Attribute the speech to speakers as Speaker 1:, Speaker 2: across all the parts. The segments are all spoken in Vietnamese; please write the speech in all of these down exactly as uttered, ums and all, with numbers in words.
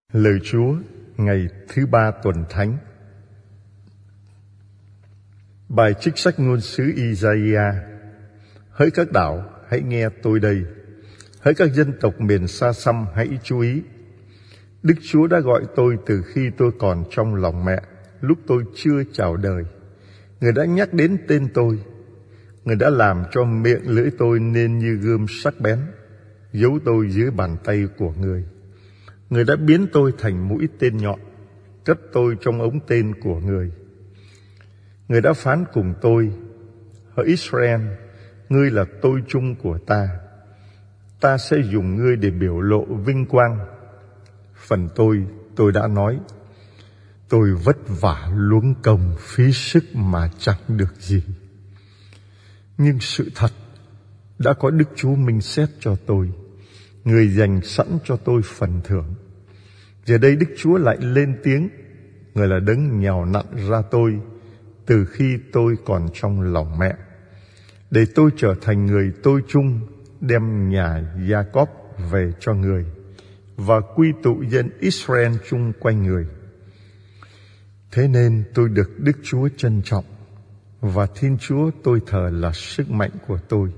Speaker 1: Lời Chúa ngày thứ ba tuần thánh. Bài trích sách ngôn sứ Isaiah. Hỡi các đảo, hãy nghe tôi đây. Hỡi các dân tộc miền xa xăm, hãy chú ý. Đức Chúa đã gọi tôi từ khi tôi còn trong lòng mẹ, lúc tôi chưa chào đời. Người đã nhắc đến tên tôi. Người đã làm cho miệng lưỡi tôi nên như gươm sắc bén, giấu tôi dưới bàn tay của người. Người đã biến tôi thành mũi tên nhọn, cất tôi trong ống tên của người. Người đã phán cùng tôi: hỡi Israel, ngươi là tôi chung của ta. Ta sẽ dùng ngươi để biểu lộ vinh quang. Phần tôi, tôi đã nói: tôi vất vả luống công phí sức mà chẳng được gì. Nhưng sự thật đã có Đức Chúa minh xét cho tôi. Người dành sẵn cho tôi phần thưởng. Giờ đây Đức Chúa lại lên tiếng. Người là đấng nhào nặn ra tôi từ khi tôi còn trong lòng mẹ, để tôi trở thành người tôi chung, đem nhà Gia-cốp về cho người và quy tụ dân Israel chung quanh người. Thế nên tôi được Đức Chúa trân trọng, và Thiên Chúa tôi thờ là sức mạnh của tôi.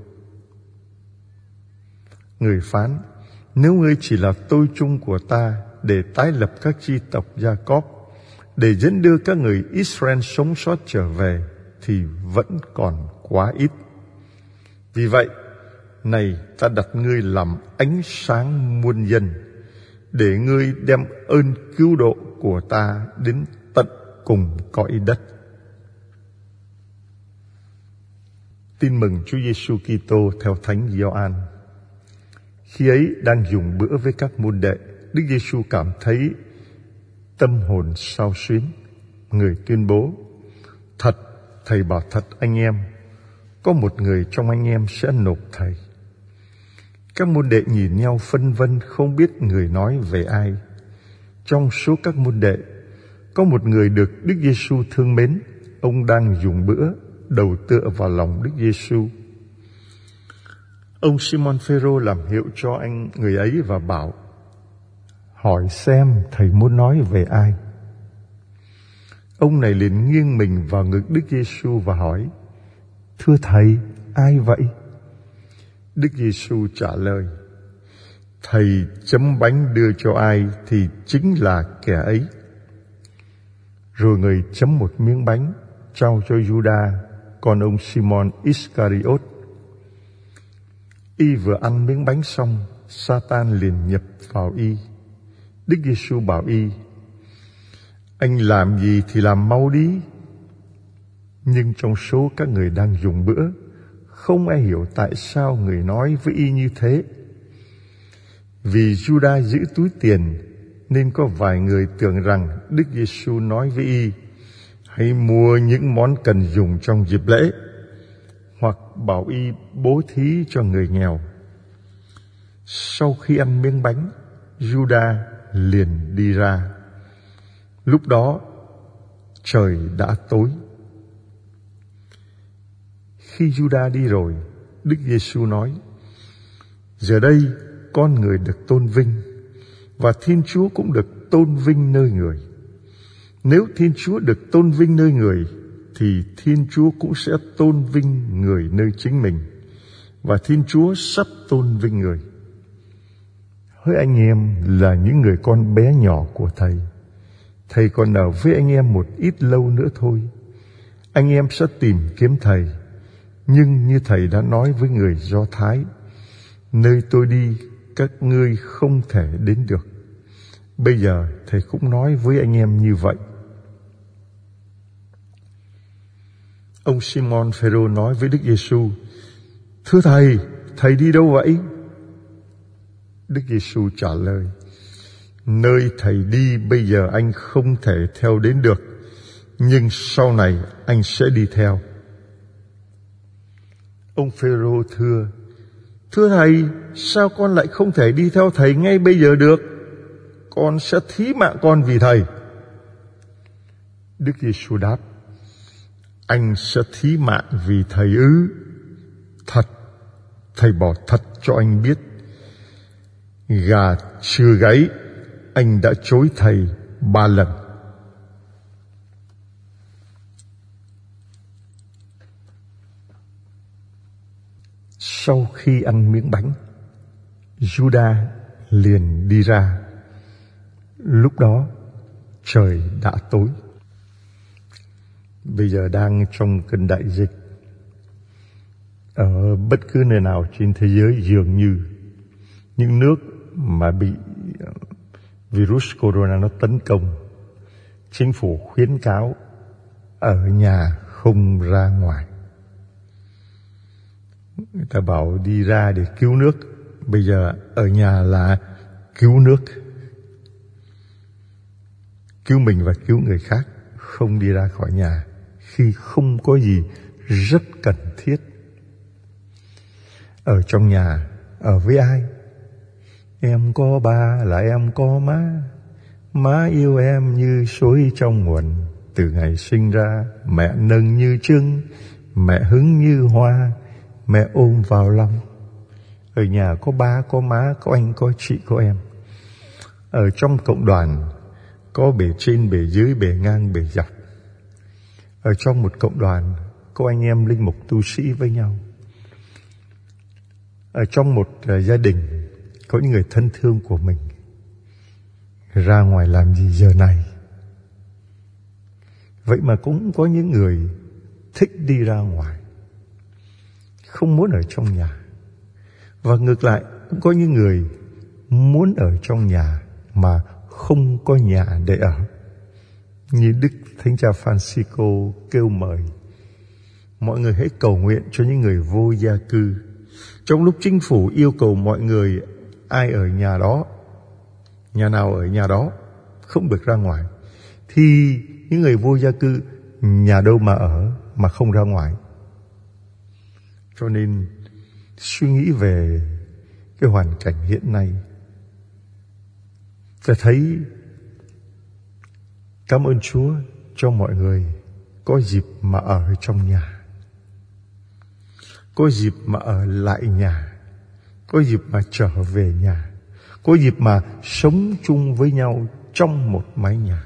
Speaker 1: Người phán: nếu ngươi chỉ là tôi chung của ta, để tái lập các chi tộc Gia-cốp, để dẫn đưa các người Israel sống sót trở về, thì vẫn còn quá ít. Vì vậy, này ta đặt ngươi làm ánh sáng muôn dân, để ngươi đem ơn cứu độ của ta đến tận cùng cõi đất. Tin mừng Chúa Giêsu Kitô theo Thánh Gioan. Khi ấy đang dùng bữa với các môn đệ, Đức Giêsu cảm thấy tâm hồn xao xuyến. Người tuyên bố: thật, thầy bảo thật anh em, có một người trong anh em sẽ nộp thầy. Các môn đệ nhìn nhau phân vân, không biết người nói về ai. Trong số các môn đệ, có một người được Đức Giêsu thương mến. Ông đang dùng bữa, đầu tựa vào lòng Đức Giêsu. Ông Simon Phêrô làm hiệu cho anh người ấy và bảo: hỏi xem thầy muốn nói về ai. Ông này liền nghiêng mình vào ngực Đức Giêsu và hỏi: thưa thầy, ai vậy? Đức Giêsu trả lời: thầy chấm bánh đưa cho ai thì chính là kẻ ấy. Rồi người chấm một miếng bánh, trao cho Giuđa, con ông Simon Iscariot. Y vừa ăn miếng bánh xong, Sa-tan liền nhập vào y. Đức Giêsu bảo y: anh làm gì thì làm mau đi. Nhưng trong số các người đang dùng bữa, không ai hiểu tại sao người nói với y như thế. Vì Giuđa giữ túi tiền, nên có vài người tưởng rằng Đức Giêsu nói với y: hãy mua những món cần dùng trong dịp lễ, hoặc bảo y bố thí cho người nghèo. Sau khi ăn miếng bánh, Giuđa liền đi ra. Lúc đó trời đã tối. Khi Giuđa đi rồi, Đức Giêsu nói: giờ đây con người được tôn vinh, và Thiên Chúa cũng được tôn vinh nơi người. Nếu Thiên Chúa được tôn vinh nơi người, thì Thiên Chúa cũng sẽ tôn vinh người nơi chính mình, và Thiên Chúa sắp tôn vinh người. Hỡi anh em là những người con bé nhỏ của Thầy, Thầy còn ở với anh em một ít lâu nữa thôi. Anh em sẽ tìm kiếm Thầy, nhưng như Thầy đã nói với người Do Thái: nơi tôi đi, các ngươi không thể đến được. Bây giờ Thầy cũng nói với anh em như vậy. Ông Simon Phêrô nói với Đức Giêsu: thưa Thầy, Thầy đi đâu vậy? Đức Giêsu trả lời: nơi Thầy đi bây giờ anh không thể theo đến được, nhưng sau này anh sẽ đi theo. Ông Phêrô thưa: thưa Thầy, sao con lại không thể đi theo Thầy ngay bây giờ được? Con sẽ thí mạng con vì Thầy. Đức Giêsu đáp: anh sẽ thí mạng vì Thầy ư? Thật, Thầy bảo thật cho anh biết, gà chưa gáy anh đã chối thầy ba lần. Sau khi ăn miếng bánh, Judas liền đi ra. Lúc đó trời đã tối. Bây giờ đang trong cơn đại dịch. Ở bất cứ nơi nào trên thế giới, dường như những nước mà bị virus corona nó tấn công, chính phủ khuyến cáo ở nhà không ra ngoài. Người ta bảo đi ra để cứu nước, bây giờ ở nhà là cứu nước, cứu mình và cứu người khác, không đi ra khỏi nhà khi không có gì rất cần thiết. Ở trong nhà, ở với ai? Em có ba là em có má, má yêu em như suối trong nguồn. Từ ngày sinh ra, mẹ nâng như trứng, mẹ hứng như hoa, mẹ ôm vào lòng. Ở nhà có ba, có má, có anh, có chị, có em. Ở trong cộng đoàn, có bề trên, bề dưới, bề ngang, bề dọc. Ở trong một cộng đoàn, có anh em linh mục tu sĩ với nhau. Ở trong một uh, gia đình, có những người thân thương của mình. Ra ngoài làm gì giờ này? Vậy mà cũng có những người thích đi ra ngoài, không muốn ở trong nhà. Và ngược lại, cũng có những người muốn ở trong nhà mà không có nhà để ở. Như Đức Thánh Cha Francisco kêu mời mọi người hãy cầu nguyện cho những người vô gia cư. Trong lúc chính phủ yêu cầu mọi người ai ở nhà đó, nhà nào ở nhà đó, không được ra ngoài, thì những người vô gia cư nhà đâu mà ở mà không ra ngoài. Cho nên suy nghĩ về cái hoàn cảnh hiện nay, ta thấy cảm ơn Chúa cho mọi người có dịp mà ở trong nhà, có dịp mà ở lại nhà, có dịp mà trở về nhà, có dịp mà sống chung với nhau trong một mái nhà.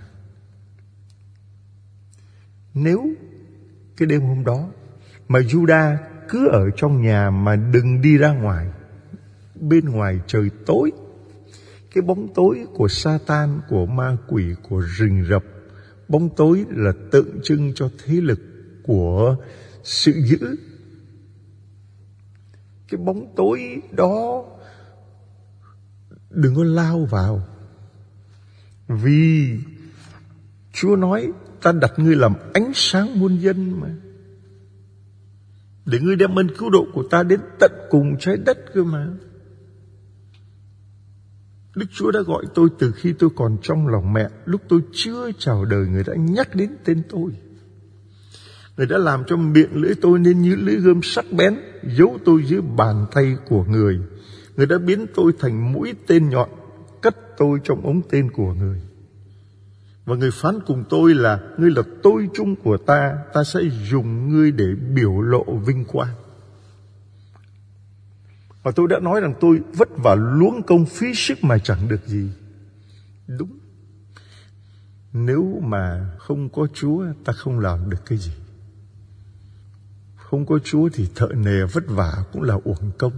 Speaker 1: Nếu cái đêm hôm đó mà Judas cứ ở trong nhà mà đừng đi ra ngoài, bên ngoài trời tối, cái bóng tối của Satan, của ma quỷ, của rình rập. Bóng tối là tượng trưng cho thế lực của sự dữ. Cái bóng tối đó đừng có lao vào, vì Chúa nói ta đặt ngươi làm ánh sáng muôn dân mà, để ngươi đem ơn cứu độ của ta đến tận cùng trái đất cơ mà. Đức Chúa đã gọi tôi từ khi tôi còn trong lòng mẹ. Lúc tôi chưa chào đời, Người đã nhắc đến tên tôi. Người đã làm cho miệng lưỡi tôi nên như lưỡi gươm sắc bén, giấu tôi dưới bàn tay của Người. Người đã biến tôi thành mũi tên nhọn, cất tôi trong ống tên của Người. Và Người phán cùng tôi là: ngươi là tôi chung của ta, ta sẽ dùng ngươi để biểu lộ vinh quang. Và tôi đã nói rằng tôi vất vả luống công phí sức mà chẳng được gì. Đúng. Nếu mà không có Chúa, ta không làm được cái gì. Không có Chúa thì thợ nề vất vả cũng là uổng công.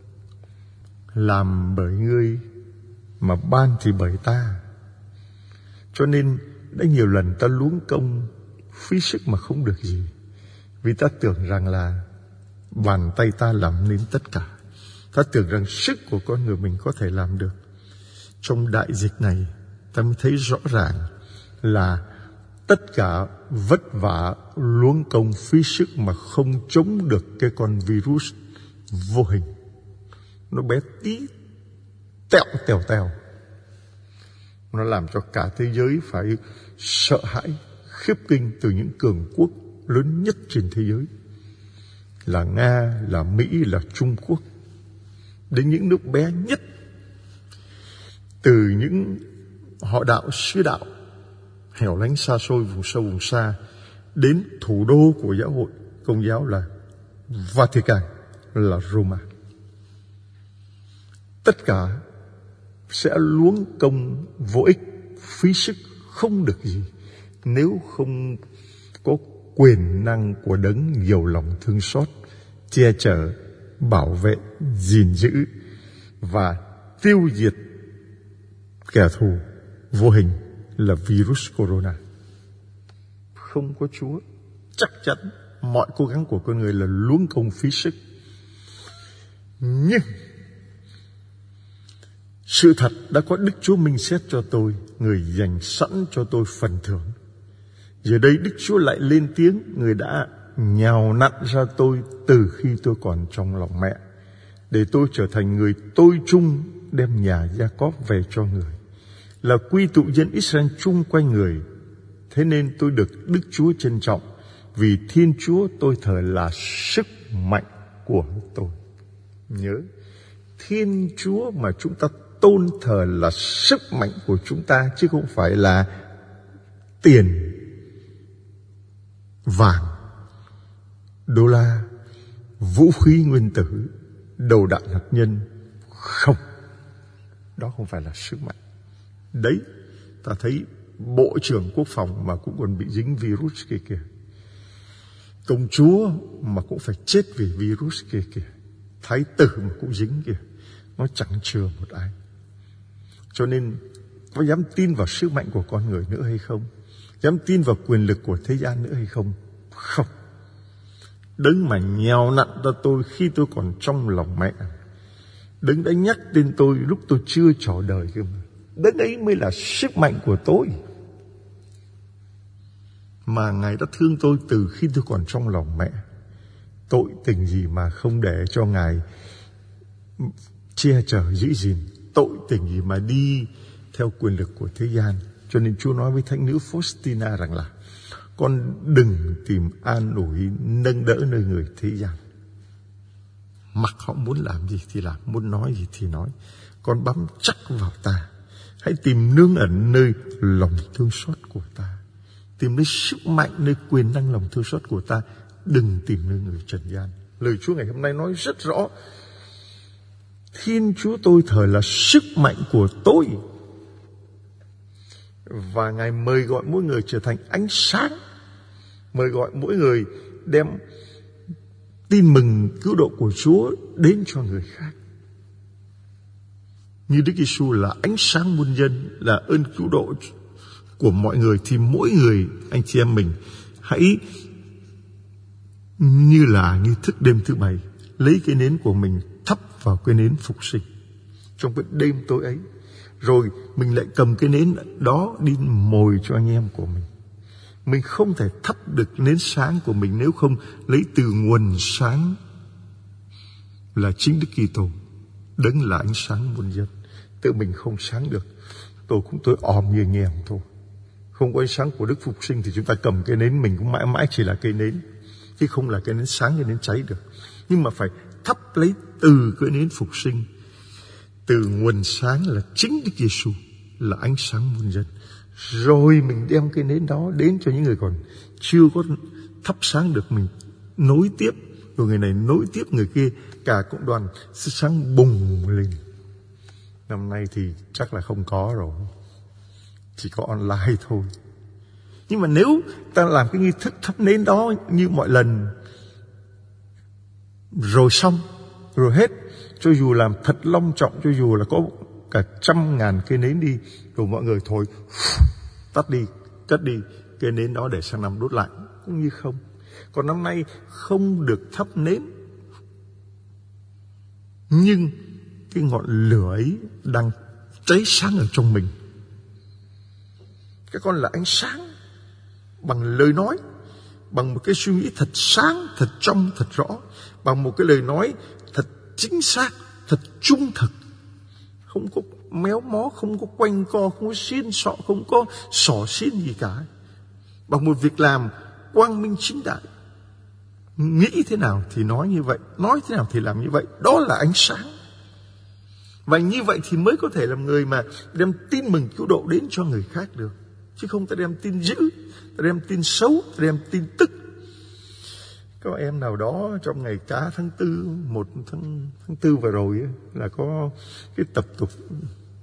Speaker 1: Làm bởi ngươi mà ban thì bởi ta. Cho nên đã nhiều lần ta luống công phí sức mà không được gì, vì ta tưởng rằng là bàn tay ta làm nên tất cả. Ta tưởng rằng sức của con người mình có thể làm được. Trong đại dịch này, ta mới thấy rõ ràng là tất cả vất vả luống công phí sức mà không chống được cái con virus vô hình. Nó bé tí, tẹo tèo tèo. Nó làm cho cả thế giới phải sợ hãi, khiếp kinh, từ những cường quốc lớn nhất trên thế giới, là Nga, là Mỹ, là Trung Quốc, đến những nước bé nhất, từ những họ đạo xứ đạo hẻo lánh xa xôi, vùng sâu vùng xa, đến thủ đô của giáo hội Công giáo là Vatican, là Roma. Tất cả sẽ luống công vô ích, phí sức không được gì, nếu không có quyền năng của đấng nhiều lòng thương xót, che chở, bảo vệ, gìn giữ và tiêu diệt kẻ thù vô hình là virus corona. Không có Chúa, chắc chắn mọi cố gắng của con người là luống công phí sức. Nhưng sự thật đã có Đức Chúa minh xét cho tôi, người dành sẵn cho tôi phần thưởng. Giờ đây Đức Chúa lại lên tiếng, người đã nhào nặn ra tôi từ khi tôi còn trong lòng mẹ, để tôi trở thành người tôi chung đem nhà Gia-cóp về cho người, là quy tụ dân Israel chung quanh người. Thế nên tôi được Đức Chúa trân trọng, vì Thiên Chúa tôi thờ là sức mạnh của tôi. Nhớ, Thiên Chúa mà chúng ta tôn thờ là sức mạnh của chúng ta, chứ không phải là tiền, vàng, đô la, vũ khí nguyên tử, đầu đạn hạt nhân. Không, đó không phải là sức mạnh. Đấy, ta thấy Bộ trưởng Quốc phòng mà cũng còn bị dính virus kia kìa, công chúa mà cũng phải chết vì virus kia kìa, thái tử mà cũng dính kìa. Nó chẳng chừa một ai. Cho nên có dám tin vào sức mạnh của con người nữa hay không? Dám tin vào quyền lực của thế gian nữa hay không? Không. Đấng mà nhào nặn ra tôi khi tôi còn trong lòng mẹ, đấng đã nhắc tên tôi lúc tôi chưa trò đời cơ mà, đấng ấy mới là sức mạnh của tôi. Mà Ngài đã thương tôi từ khi tôi còn trong lòng mẹ. Tội tình gì mà không để cho Ngài che chở giữ gìn? Tội tình gì mà đi theo quyền lực của thế gian? Cho nên Chúa nói với thánh nữ Faustina rằng là con đừng tìm an ủi nâng đỡ nơi người thế gian. Mặc họ muốn làm gì thì làm, muốn nói gì thì nói, con bám chắc vào ta. Hãy tìm nương ẩn nơi lòng thương xót của ta, tìm nơi sức mạnh, nơi quyền năng lòng thương xót của ta. Đừng tìm nơi người trần gian. Lời Chúa ngày hôm nay nói rất rõ, Thiên Chúa tôi thờ là sức mạnh của tôi. Và Ngài mời gọi mỗi người trở thành ánh sáng, mời gọi mỗi người đem tin mừng cứu độ của Chúa đến cho người khác. Như Đức Giêsu là ánh sáng muôn dân, là ơn cứu độ của mọi người, thì mỗi người anh chị em mình hãy như là như thức đêm thứ bảy, lấy cái nến của mình thắp vào cái nến phục sinh trong cái đêm tối ấy, rồi mình lại cầm cái nến đó đi mồi cho anh em của mình. Mình không thể thắp được nến sáng của mình nếu không lấy từ nguồn sáng là chính Đức Kitô, đấng là ánh sáng muôn dân. Tự mình không sáng được, tôi cũng tôi òm như nghèo thôi. Không có ánh sáng của Đức Phục Sinh thì chúng ta cầm cái nến mình cũng mãi mãi chỉ là cây nến, chứ không là cái nến sáng, cái nến cháy được. Nhưng mà phải thắp lấy từ cái nến Phục Sinh, từ nguồn sáng là chính Đức Giêsu, là ánh sáng muôn dân. Rồi mình đem cái nến đó đến cho những người còn chưa có thắp sáng được, mình nối tiếp, rồi người này nối tiếp người kia, cả cộng đoàn sẽ sáng bùng lên. Năm nay thì chắc là không có rồi, chỉ có online thôi. Nhưng mà nếu ta làm cái nghi thức thắp nến đó như mọi lần, rồi xong, rồi hết, cho dù làm thật long trọng, cho dù là có cả trăm ngàn cây nến đi, rồi mọi người thôi tắt đi, cất đi cây nến đó để sang năm đốt lại, cũng như không. Còn năm nay không được thắp nến, nhưng cái ngọn lửa ấy đang cháy sáng ở trong mình. Các con là ánh sáng bằng lời nói, bằng một cái suy nghĩ thật sáng, thật trong, thật rõ, bằng một cái lời nói thật chính xác, thật trung thực, không có méo mó, không có quanh co, không có xiên xọ, không có xỏ xiên gì cả. Bằng một việc làm quang minh chính đại, nghĩ thế nào thì nói như vậy, nói thế nào thì làm như vậy. Đó là ánh sáng. Và như vậy thì mới có thể làm người mà đem tin mừng cứu độ đến cho người khác được. Chứ không ta đem tin dữ, ta đem tin xấu, ta đem tin tức. Có em nào đó trong ngày cá tháng tư, một tháng, tháng tư vừa rồi ấy, là có cái tập tục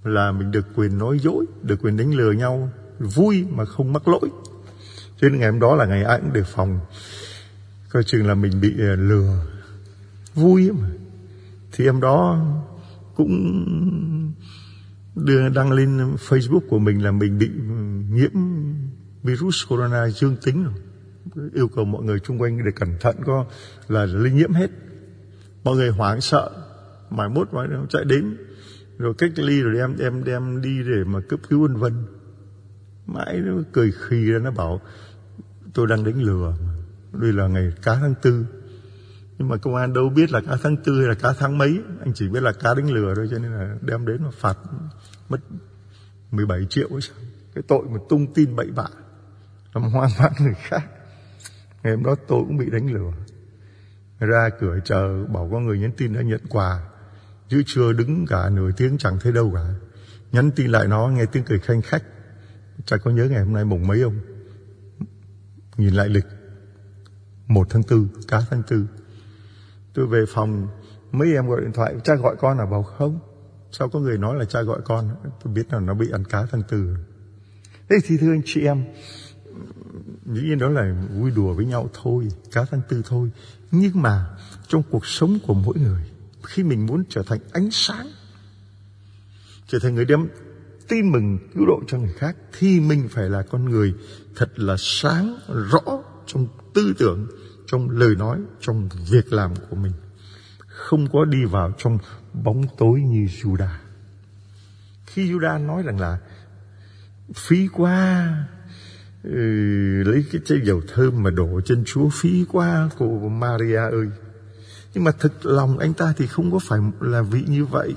Speaker 1: là mình được quyền nói dối, được quyền đánh lừa nhau, vui mà không mắc lỗi. Cho nên ngày hôm đó là ngày ai cũng đề phòng, coi chừng là mình bị lừa. Vui mà. Thì em đó cũng đưa đăng lên Facebook của mình là mình bị nhiễm virus corona dương tính rồi. Yêu cầu mọi người chung quanh để cẩn thận, có là lây nhiễm hết. Mọi người hoảng sợ, mai mốt mà chạy đến rồi cách ly rồi đem đem đem đi để mà cấp cứu vân vân. Mãi nó cười khì ra, nó bảo tôi đang đánh lừa, đây là ngày cá tháng tư. Nhưng mà công an đâu biết là cá tháng tư hay là cá tháng mấy, anh chỉ biết là cá đánh lừa thôi, cho nên là đem đến mà phạt mất mười bảy triệu ấy sao. Cái tội mà tung tin bậy bạ, làm hoang mang người khác. Ngày hôm đó tôi cũng bị đánh lừa. Ra cửa chờ bảo có người nhắn tin đã nhận quà, chứ chưa đứng cả nửa tiếng chẳng thấy đâu cả. Nhắn tin lại nó nghe tiếng cười khanh khách. Chắc có nhớ ngày hôm nay mùng mấy không? Nhìn lại lịch một tháng tư, cá tháng tư. Tôi về phòng, mấy em gọi điện thoại, cha gọi con à? Bảo không. Sao có người nói là cha gọi con? Tôi biết là nó bị ăn cá tháng tư. Thế thì thưa anh chị em, dĩ nhiên đó là vui đùa với nhau thôi, cá tháng tư thôi. Nhưng mà trong cuộc sống của mỗi người, khi mình muốn trở thành ánh sáng, trở thành người đem tin mừng cứu độ cho người khác, thì mình phải là con người thật là sáng rõ trong tư tưởng, trong lời nói, trong việc làm của mình. Không có đi vào trong bóng tối như Judas. Khi Judas nói rằng là phí quá, ừ, lấy cái chai dầu thơm mà đổ chân Chúa, phí quá cô Maria ơi. Nhưng mà thực lòng anh ta thì không có phải là vị như vậy.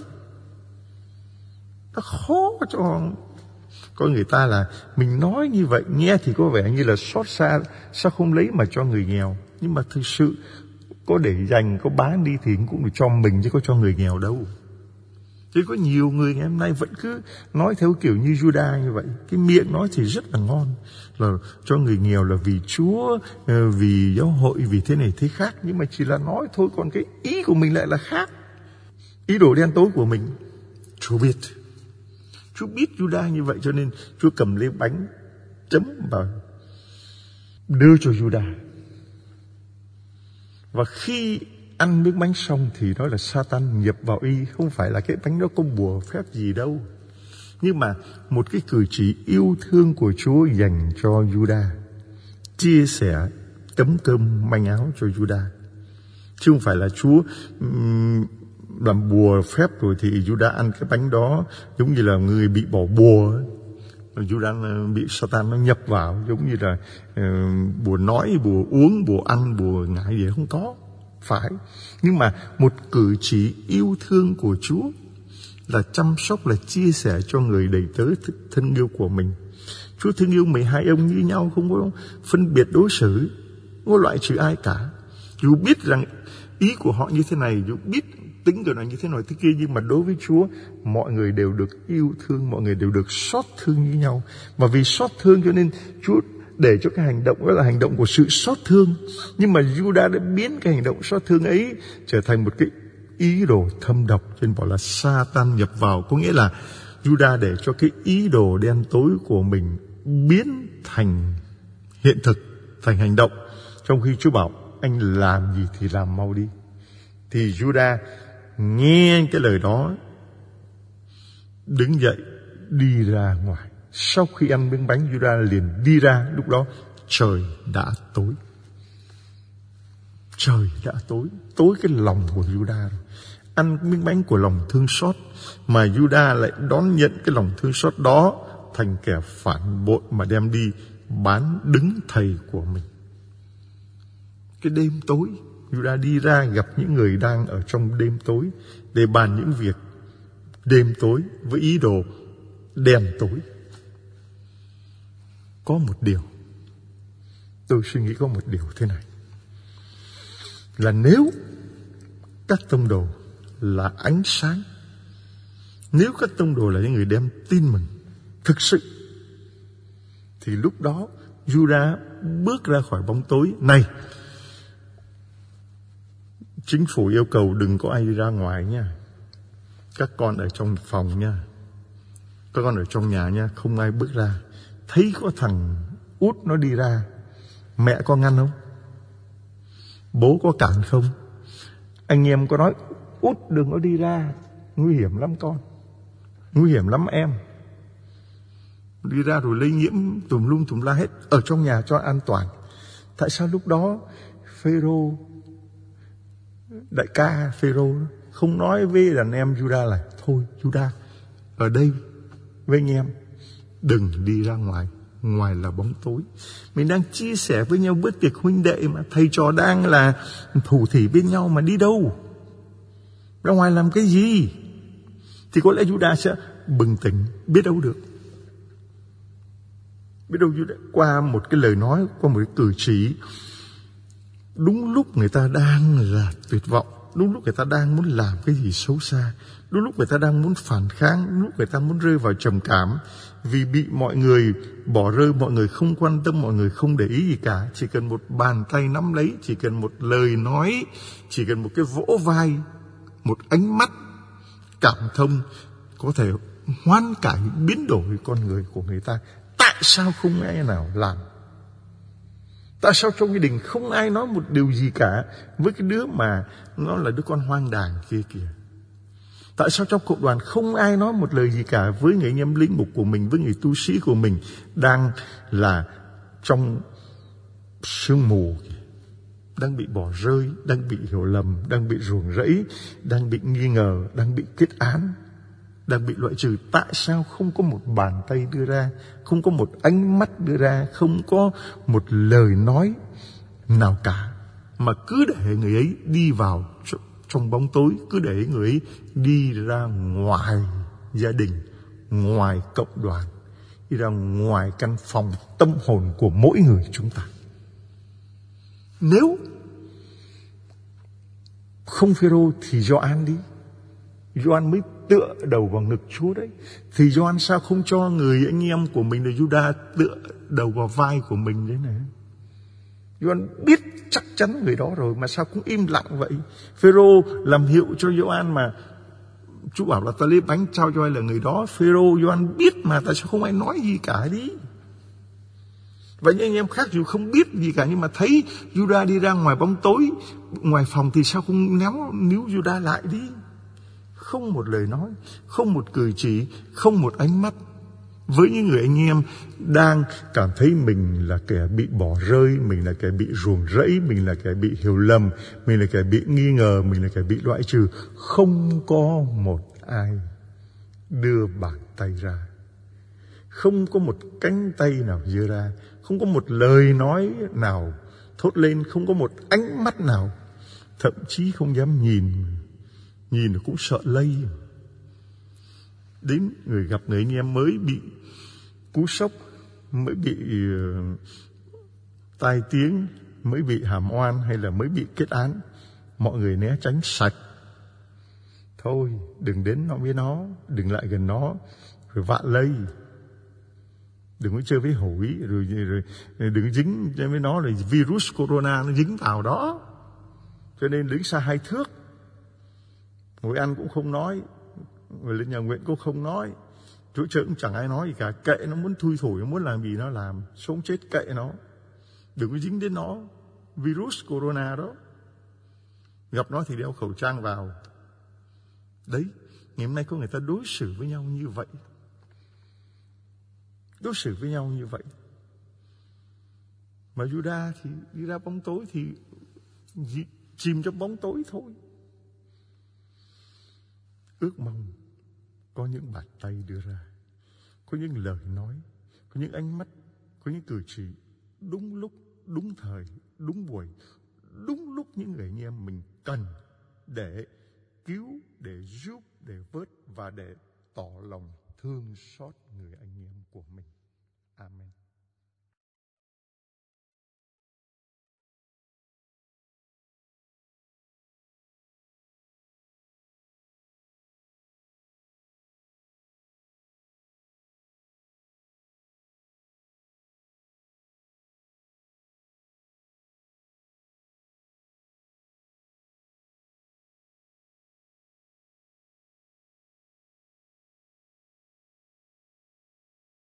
Speaker 1: Nó khó cho con người ta là mình nói như vậy, nghe thì có vẻ như là xót xa, sao không lấy mà cho người nghèo. Nhưng mà thực sự có để dành, có bán đi thì cũng được cho mình, chứ có cho người nghèo đâu. Chứ có nhiều người ngày hôm nay vẫn cứ nói theo kiểu như Judas như vậy. Cái miệng nói thì rất là ngon, là cho người nghèo là vì Chúa, vì giáo hội, vì thế này thế khác. Nhưng mà chỉ là nói thôi, còn cái ý của mình lại là khác. Ý đồ đen tối của mình Chúa biết. Chúa biết Judas như vậy, cho nên Chúa cầm lấy bánh chấm vào đưa cho Judas. Và khi ăn miếng bánh xong thì nói là Satan nhập vào y. Không phải là cái bánh đó có bùa phép gì đâu, nhưng mà một cái cử chỉ yêu thương của Chúa dành cho Judas, chia sẻ tấm cơm manh áo cho Judas. Chứ không phải là Chúa um, làm bùa phép rồi thì Judas ăn cái bánh đó giống như là người bị bỏ bùa. Judas bị Satan nó nhập vào, giống như là uh, bùa nói, bùa uống, bùa ăn, bùa ngại gì không có. Phải. Nhưng mà một cử chỉ yêu thương của Chúa là chăm sóc, là chia sẻ cho người đầy tớ thân yêu của mình. Chúa thương yêu mười hai ông như nhau, không có phân biệt đối xử, không có loại trừ ai cả. Dù biết rằng ý của họ như thế này, dù biết tính của nó như thế này thế kia, nhưng mà đối với Chúa, mọi người đều được yêu thương, mọi người đều được xót thương như nhau. Mà vì xót thương cho nên Chúa để cho cái hành động đó là hành động của sự xót thương. Nhưng mà Judas đã biến cái hành động xót thương ấy trở thành một cái ý đồ thâm độc, cho nên bảo là Satan nhập vào. Có nghĩa là Judas để cho cái ý đồ đen tối của mình biến thành hiện thực, thành hành động. Trong khi Chúa bảo anh làm gì thì làm mau đi, thì Judas nghe cái lời đó, đứng dậy đi ra ngoài. Sau khi ăn miếng bánh, Judas liền đi ra. Lúc đó trời đã tối. Trời đã tối. Tối cái lòng của Judas rồi. Ăn miếng bánh của lòng thương xót, mà Judas lại đón nhận cái lòng thương xót đó thành kẻ phản bội mà đem đi bán đứng thầy của mình. Cái đêm tối, Judas đi ra gặp những người đang ở trong đêm tối để bàn những việc đêm tối với ý đồ đen tối. Có một điều, tôi suy nghĩ có một điều thế này, là nếu các tông đồ là ánh sáng, nếu các tông đồ là những người đem tin mừng thực sự, thì lúc đó Judas bước ra khỏi bóng tối này. Chính phủ yêu cầu đừng có ai đi ra ngoài nha, các con ở trong phòng nha. Các con ở trong nhà nha, không ai bước ra. Thấy có thằng út nó đi ra, mẹ có ngăn không? Bố có cản không? Anh em có nói út đừng có đi ra, nguy hiểm lắm con, nguy hiểm lắm em. Đi ra rồi lây nhiễm tùm lum tùm la hết. Ở trong nhà cho an toàn. Tại sao lúc đó Phêrô, đại ca Phêrô không nói với đàn em Juda là thôi Juda ở đây với anh em, đừng đi ra ngoài, ngoài là bóng tối. Mình đang chia sẻ với nhau bữa tiệc huynh đệ mà, thầy trò đang là thủ thỉ bên nhau mà đi đâu, ra ngoài làm cái gì? Thì có lẽ Juda sẽ bừng tỉnh, biết đâu được. Biết đâu Juda qua một cái lời nói, qua một cái cử chỉ, đúng lúc người ta đang là tuyệt vọng, đúng lúc người ta đang muốn làm cái gì xấu xa, đúng lúc người ta đang muốn phản kháng, đúng lúc người ta muốn rơi vào trầm cảm, vì bị mọi người bỏ rơi, mọi người không quan tâm, mọi người không để ý gì cả. Chỉ cần một bàn tay nắm lấy, chỉ cần một lời nói, chỉ cần một cái vỗ vai, một ánh mắt cảm thông có thể hoán cải, biến đổi con người của người ta. Tại sao không ai nào làm? Tại sao trong gia đình không ai nói một điều gì cả với cái đứa mà nó là đứa con hoang đàng kia kìa? Tại sao trong cộng đoàn không ai nói một lời gì cả với người anh em linh mục của mình, với người tu sĩ của mình đang là trong sương mù, đang bị bỏ rơi, đang bị hiểu lầm, đang bị ruồng rẫy, đang bị nghi ngờ, đang bị kết án, đang bị loại trừ? Tại sao không có một bàn tay đưa ra, không có một ánh mắt đưa ra, không có một lời nói nào cả, mà cứ để người ấy đi vào trong bóng tối, cứ để người ấy đi ra ngoài gia đình, ngoài cộng đoàn, đi ra ngoài căn phòng tâm hồn của mỗi người chúng ta? Nếu không Phêrô thì Gioan đi. Gioan mới tựa đầu vào ngực Chúa đấy. Thì Gioan sao không cho người anh em của mình là Juda tựa đầu vào vai của mình đấy này? Gioan biết chắc chắn người đó rồi mà sao cũng im lặng vậy? Phêrô làm hiệu cho Gioan mà Chúa bảo là ta lấy bánh trao cho ai là người đó. Phêrô Gioan biết mà, tại sao không ai nói gì cả đi? Và những anh em khác dù không biết gì cả nhưng mà thấy Juda đi ra ngoài bóng tối, ngoài phòng, thì sao không néo níu Juda lại đi? Không một lời nói, không một cử chỉ, không một ánh mắt. Với những người anh em đang cảm thấy mình là kẻ bị bỏ rơi, mình là kẻ bị ruồng rẫy, mình là kẻ bị hiểu lầm, mình là kẻ bị nghi ngờ, mình là kẻ bị loại trừ, không có một ai đưa bàn tay ra, không có một cánh tay nào giơ ra, không có một lời nói nào thốt lên, không có một ánh mắt nào, thậm chí không dám nhìn, nhìn cũng sợ lây. Đến người gặp người anh em mới bị cú sốc, mới bị uh, tai tiếng, mới bị hàm oan hay là mới bị kết án, mọi người né tránh sạch. Thôi đừng đến nó với nó, đừng lại gần nó, rồi vạ lây. Đừng có chơi với hủi, rồi, rồi, rồi đừng dính với nó, rồi virus corona nó dính vào đó. Cho nên đứng xa hai thước. Ngồi ăn cũng không nói, ngồi lên nhà nguyện cũng không nói, chỗ chơi cũng chẳng ai nói gì cả. Kệ nó muốn thui thổi, nó muốn làm gì nó làm, sống chết kệ nó. Đừng có dính đến nó, virus corona đó. Gặp nó thì đeo khẩu trang vào. Đấy, ngày hôm nay có người ta đối xử với nhau như vậy. Đối xử với nhau như vậy. Mà Juda thì đi ra bóng tối thì chìm trong bóng tối thôi. Ước mong có những bàn tay đưa ra, có những lời nói, có những ánh mắt, có những cử chỉ đúng lúc, đúng thời, đúng buổi, đúng lúc những người anh em mình cần để cứu, để giúp, để vớt và để tỏ lòng thương xót người anh em của mình. Amen.